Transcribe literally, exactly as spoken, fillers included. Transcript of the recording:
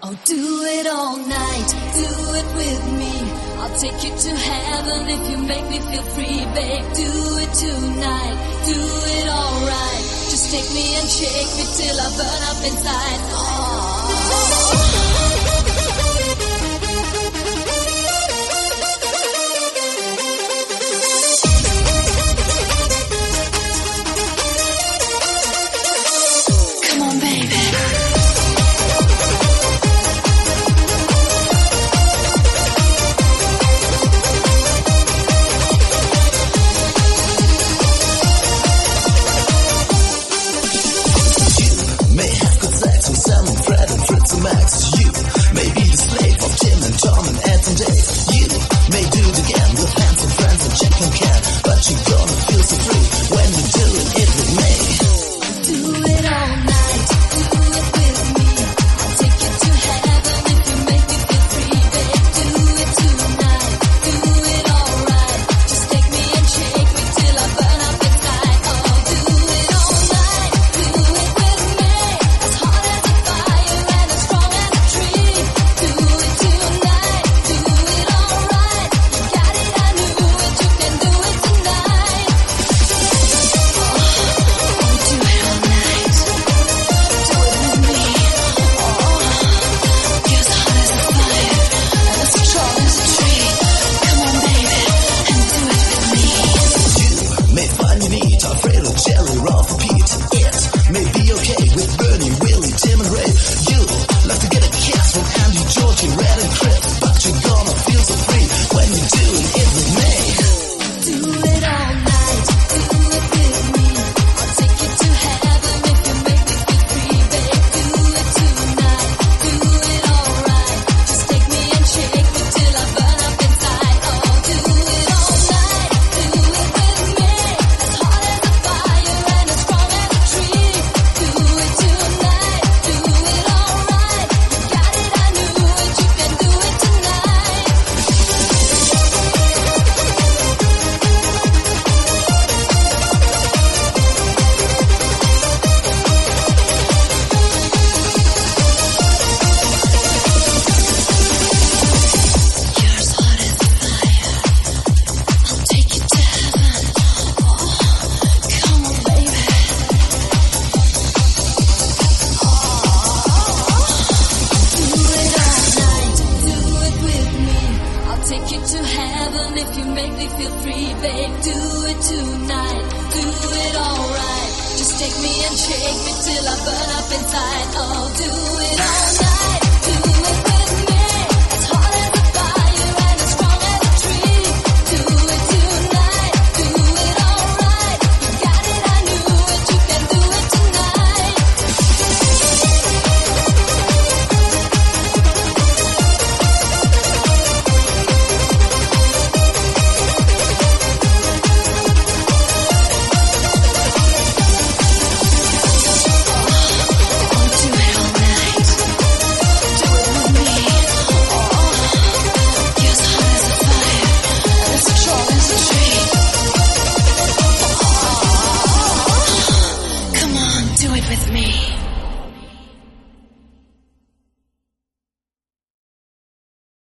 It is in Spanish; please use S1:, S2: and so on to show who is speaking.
S1: Oh, do it all night, do it with me. I'll take you to heaven if you make me feel free, babe. Do it tonight, do it all right. Just take me and shake me till I burn up inside. Oh. If you make me feel free, babe, do it tonight, do it all right. Just take me and shake me till I burn up inside. Oh, do it all